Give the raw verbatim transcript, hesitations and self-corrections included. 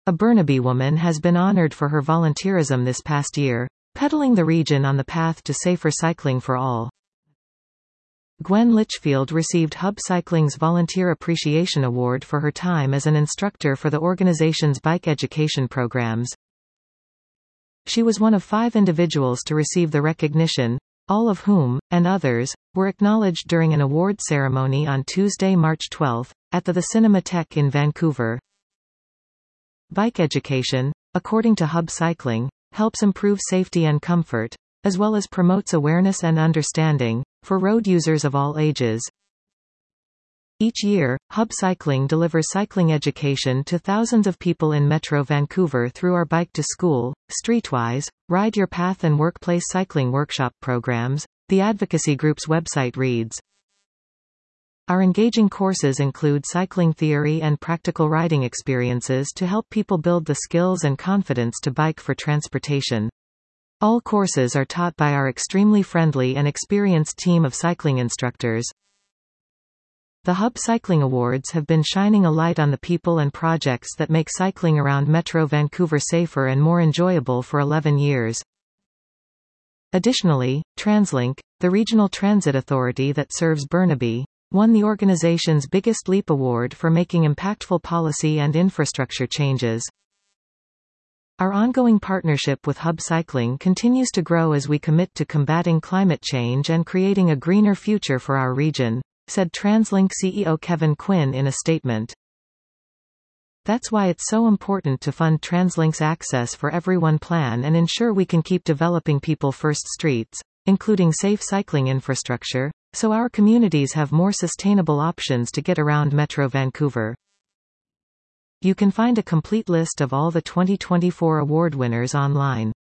A Burnaby woman has been honored for her volunteerism this past year, pedaling the region on the path to safer cycling for all. Gwen Litchfield received Hub Cycling's Volunteer Appreciation Award for her time as an instructor for the organization's bike education programs. She was one of five individuals to receive the recognition, all of whom, and others, were acknowledged during an award ceremony on Tuesday, March twelfth, at the, the Cinematheque in Vancouver. Bike education, according to Hub Cycling, helps improve safety and comfort, as well as promotes awareness and understanding, for road users of all ages. Each year, Hub Cycling delivers cycling education to thousands of people in Metro Vancouver through our Bike to School, Streetwise, Ride Your Path and Workplace Cycling Workshop programs, the advocacy group's website reads. Our engaging courses include cycling theory and practical riding experiences to help people build the skills and confidence to bike for transportation. All courses are taught by our extremely friendly and experienced team of cycling instructors. The Hub Cycling Awards have been shining a light on the people and projects that make cycling around Metro Vancouver safer and more enjoyable for eleven years. Additionally, TransLink, the regional transit authority that serves Burnaby, won the organization's Biggest Leap Award for making impactful policy and infrastructure changes. Our ongoing partnership with Hub Cycling continues to grow as we commit to combating climate change and creating a greener future for our region, said TransLink C E O Kevin Quinn in a statement. That's why it's so important to fund TransLink's Access for Everyone plan and ensure we can keep developing people-first streets, including safe cycling infrastructure, so our communities have more sustainable options to get around Metro Vancouver. You can find a complete list of all the twenty twenty-four award winners online.